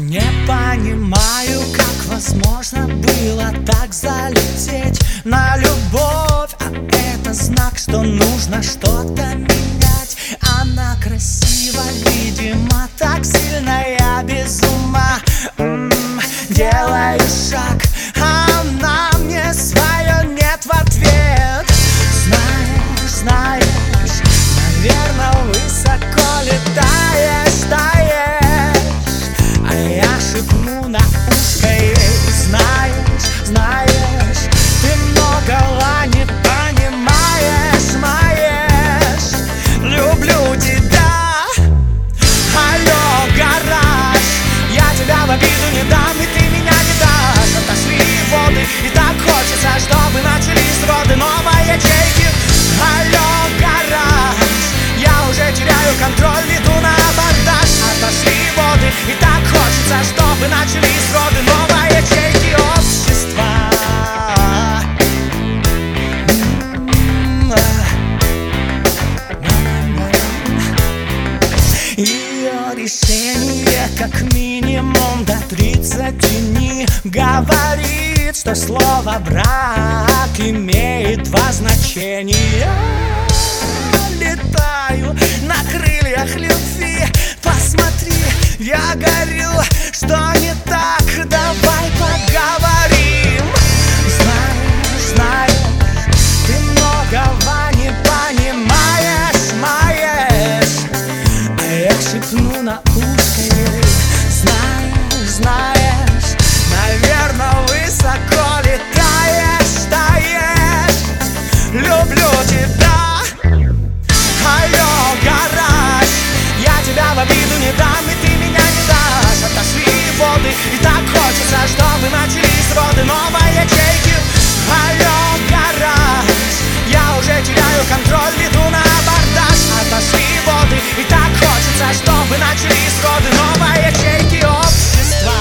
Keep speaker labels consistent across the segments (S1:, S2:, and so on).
S1: Не понимаю, как возможно было так залететь на любовь. А это знак, что нужно что-то менять. Она красива, видимо, так сильно я без ума. Делаю шаг, а она мне свое нет в ответ. Знаешь, наверное, высоко летаешь, таешь, а я шепну на ушко ей. Знаешь, ты многого не понимаешь, люблю тебя. Алло, гараж, я тебя в обиду не дам, и ты меня не дашь. Отошли воды, и так хочется, чтобы начались роды новой ячейки. Алло, гараж, я уже теряю контроль, веду на абордаж. Отошли воды, и так хочется, чтобы начались роды новой ячейки общества. Ее решение как минимум до 30 дней говорит, что слово брак имеет два значения. Летаю на крыльях любви, посмотри, я горю, что не так, давай поговорим. Знаешь, ты многого не понимаешь, а я шепну на ушко ей. Знаешь, наверное, высоко летаешь, таешь, люблю тебя. Алло, гараж, я тебя в обиду не дам, и ты меня не дашь. Отошли воды, и так хочется, чтобы начались роды новой ячейки. Алло, гараж, я уже теряю контроль, веду на абордаж. Отошли воды, и так хочется, чтобы начались роды новой ячейки общества.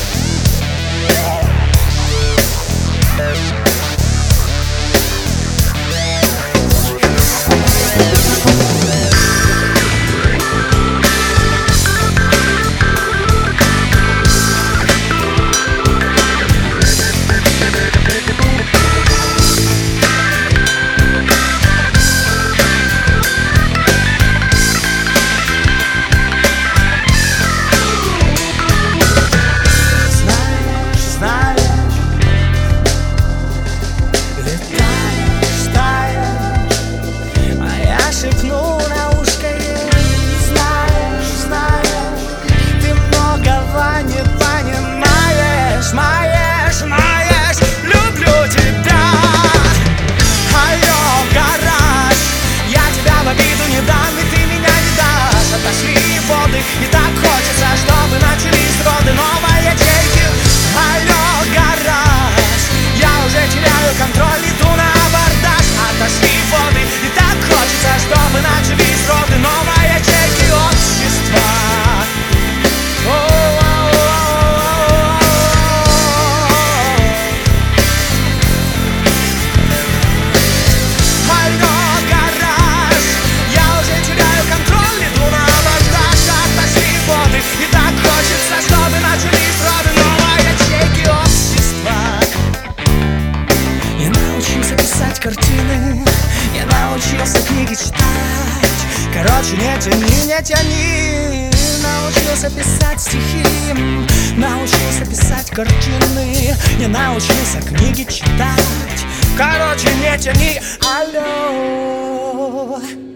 S1: И так хочется, чтобы начались роды новой ячейки. Алло, гараж, я уже теряю контроль, иду на абордаж. Отошли воды, и так хочется, чтобы начались роды новой ячейки общества. И так хочется, чтобы начались роды новой ячейки общества. Я научился писать картины, я научился книги читать. Короче, не тяни. Научился писать стихи, научился писать картины. Я научился книги читать. Короче, не тяни. Алло.